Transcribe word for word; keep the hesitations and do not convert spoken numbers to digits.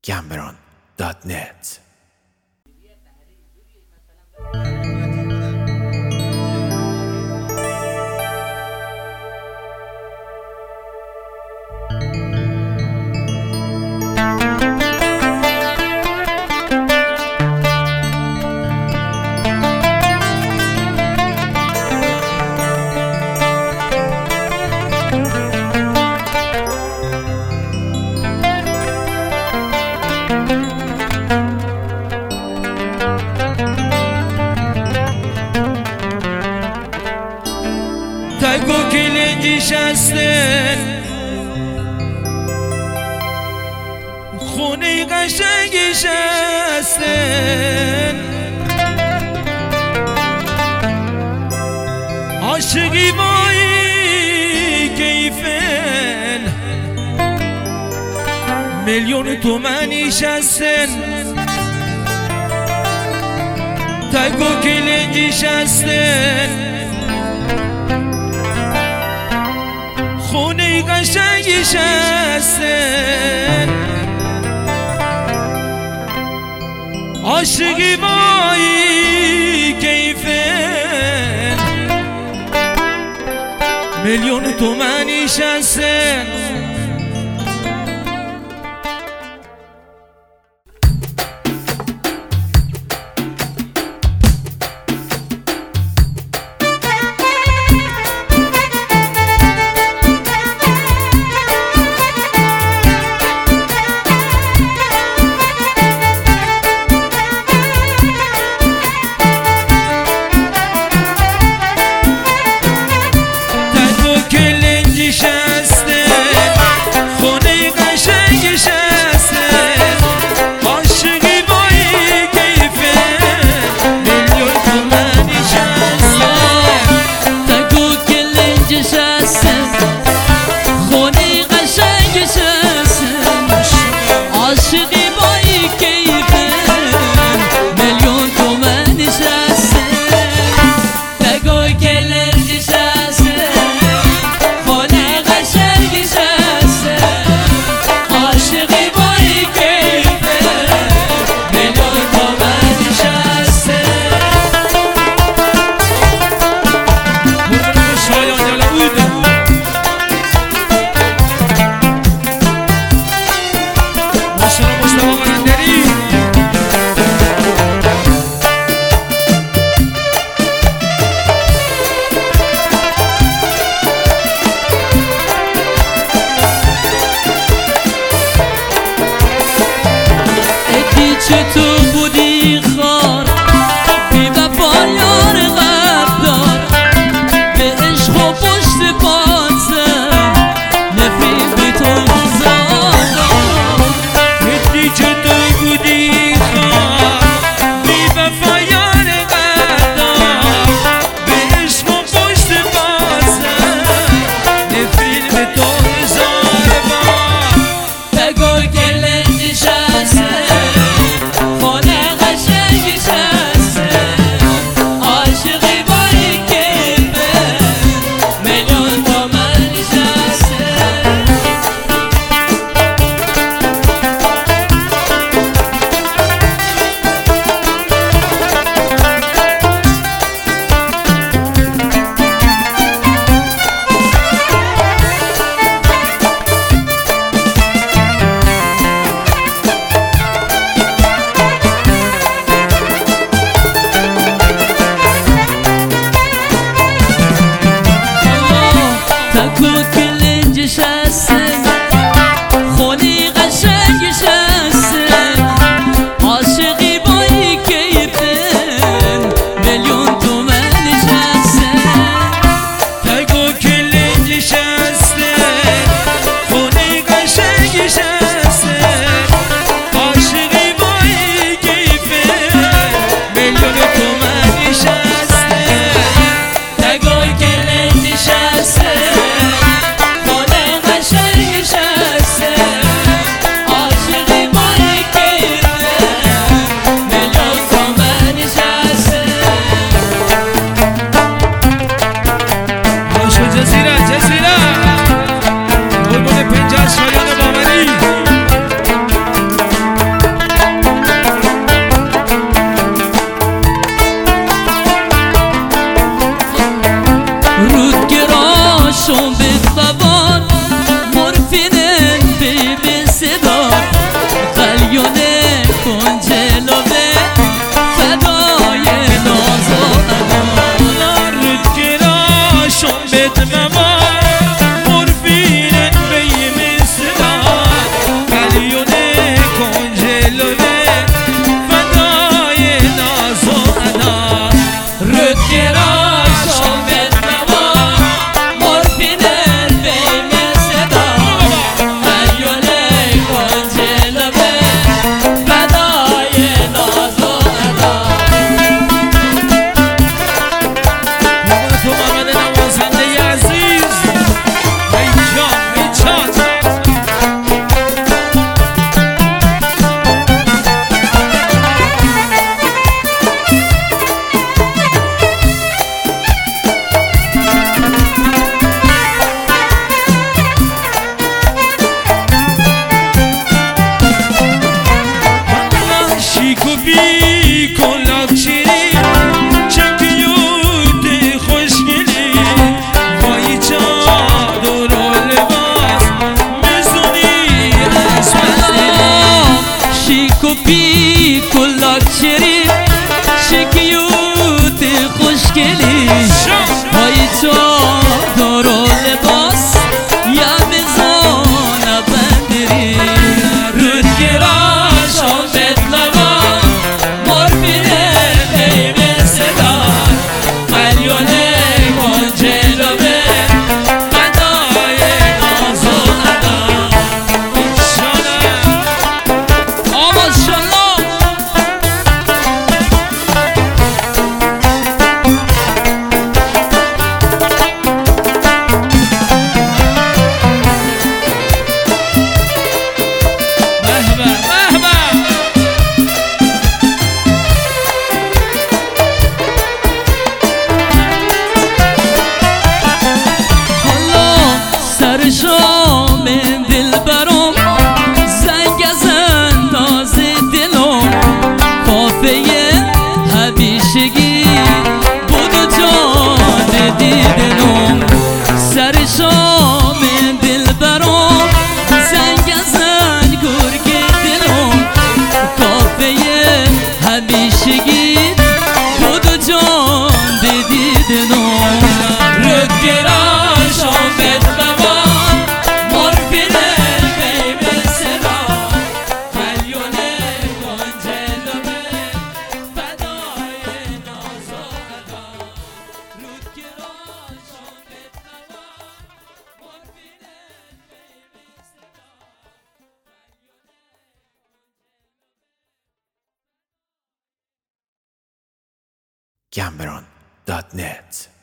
گمبران دات نت. تگو کلنجیش هستن خونه قشنگیش هستن عاشقی بایی کیفن میلیون تومنیش هستن تگو کلنجیش هستن خونه قشنگیش هستن عاشقی بایی کیفن میلیون تومنیش هستن چطور بودی خار بی وفا یار غدار به عشق و پشت پاتم نفرین بی تو زادم ادی چطور بودی خار بی وفا یار غدار به عشق و پشت پاتم نفرین بی تو زادم تگو کلنجیش هستن خونه کپی کلاک چری شکیوت خوشگلی های چادر و لباس یا بزانه بندری رود گراش آمد لبا مربینه بیمه صدا قلیونه گنجلو به فدای ناز و ادا آواز شلا شام دل برام زنگ از انداز دلم کافه همیشگی بود و جان دیدنم سر شام دل برام زنگ از انگرگ دلم کافه همیشگی بود و جان دیدنم رد گراش آمد Cameron dot net